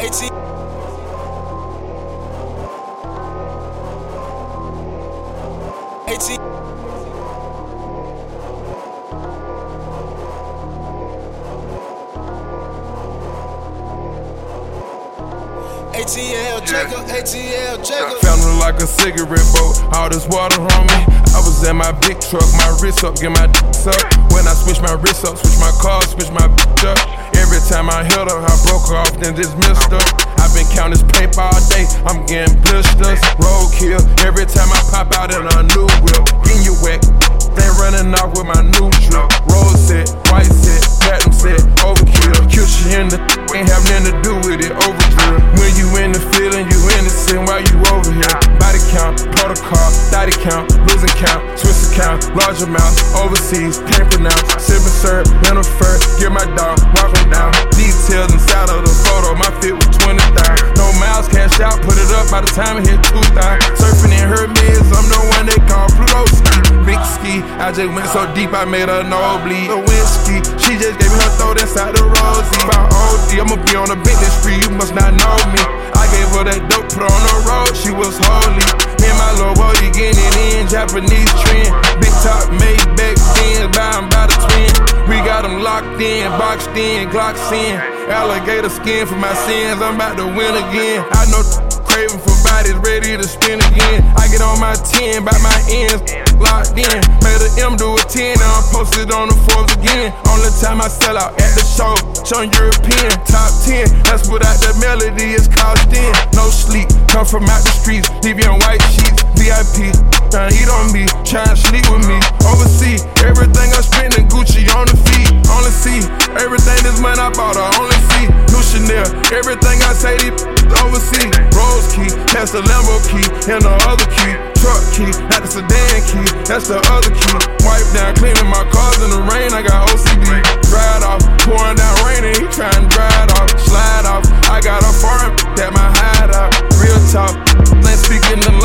AT. AT. ATL Jacob, ATL Jacob. Found her like a cigarette boat, all this water on me. I was in my big truck, my wrist up, get my dicks up. When I switch my wrist up, switch my car, switch my bitch up. Every time I hit her, I broke her off, then dismissed her. I've been counting this paper all day, I'm getting blisters. Roadkill, every time I pop out in a new whip. Getting you wet, they running off with my new drip. Roll set, white set, platinum set, overkill. Kill shit in the ain't have nothing to do with it, overdrill. When you in the feeling, you innocent while you over here. Body count, protocol, body count, losing count, Swiss account, large amount, overseas, can't pronounce. Sipping syrup, in a fur, get my dog, walk him down. Details inside of the photo, my fit was 20,000. No miles, cash out, put it up by the time it hit 2,000. Surfing in Hermes, I'm the one they call Pluto ski. Big ski, I just went so deep, I made her nosebleed. A whiskey, she just gave me her throat inside the Rosie. If I OD, I'ma be on a Bentley street, you must not know me. I gave her that dope, put her on the road, she was holy. Me and my little boy, getting it in, Japanese trend. Big top made back then, bound by the twin. We got them locked in, boxed in, Glocks in. Alligator skin for my sins, I'm about to win again. I know craving for bodies, ready to spin again. I get on my 10, by my ends, locked in. Made an M do a 10, now I'm posted on the Forbes again. Only time I sell out at the show, showing European. Top 10, that's without the melody, it's cost in. No sleep, come from out the streets, leave you in white sheets. VIP, tryna eat on me, tryna sleep with me. Overseas, everything I spend in Gucci on the feet. Only see, everything this month I bought her, only see. New Chanel, everything I say these overseas. Rose key, that's the Lambo key, and the other key. Truck key, not the sedan key, that's the other key. Wipe down, cleaning my cars in the rain, I got OCD. Dried off, pouring down rain and he trying to dry it off. Slide off, I got a foreign that my hideout. Real talk, ain't speaking the